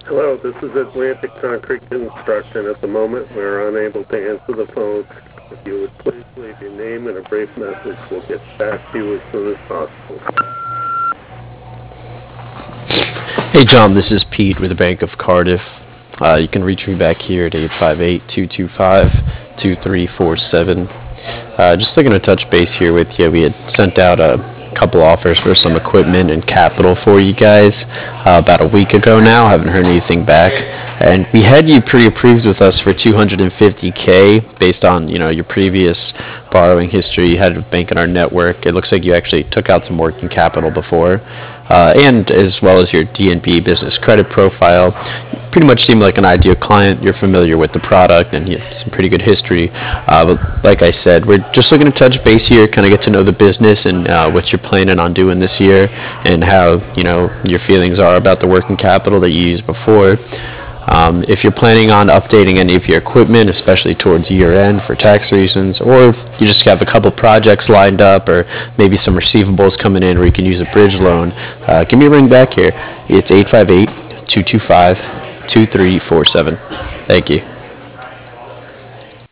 Hello, this is Atlantic Concrete Construction. At the moment, we're unable to answer the phone. If you would please leave your name and a brief message, we'll get back to you as soon as possible. Hey John, this is Pete with the Bank of Cardiff. You can reach me back here at 858-225-2347. Just looking to touch base here with you. We had sent out a couple offers for some equipment and capital for you guys about a week ago now. Haven't heard anything back. And we had you pre-approved with us for $250K based on, your previous borrowing history you had with Bank in our network. It looks like you actually took out some working capital before. And as well as your DNB business credit profile. Pretty much seem like an ideal client. You're familiar with the product and you have some pretty good history. But like I said, we're just looking to touch base here, kind of get to know the business and what you're planning on doing this year and how, your feelings are about the working capital that you used before. If you're planning on updating any of your equipment, especially towards year end for tax reasons, or if you just have a couple projects lined up or maybe some receivables coming in where you can use a bridge loan, give me a ring back here. It's 858-225-2347. Thank you.